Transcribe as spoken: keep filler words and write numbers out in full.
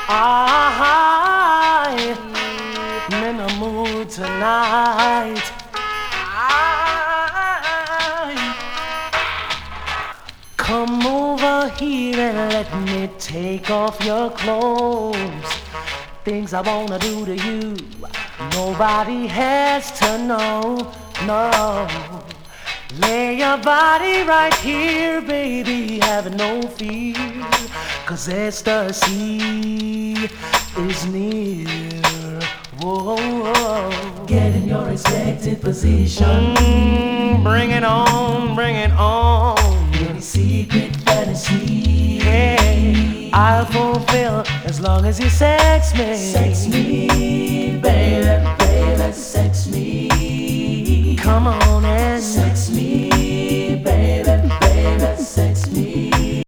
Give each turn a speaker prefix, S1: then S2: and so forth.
S1: I'm in the mood tonight. Come over here and let me take off your clothes. Things I wanna do to you, nobody has to know, no. Lay your body right here, baby, have no fear, 'cause ecstasy is near. Whoa, whoa.
S2: Get in your expected position.
S1: Mm, bring it on, bring it on.
S2: Any secret fantasy,
S1: Hey, I'll fulfill as long as you sex me.
S2: sex me, baby, baby, sex me.
S1: Come on.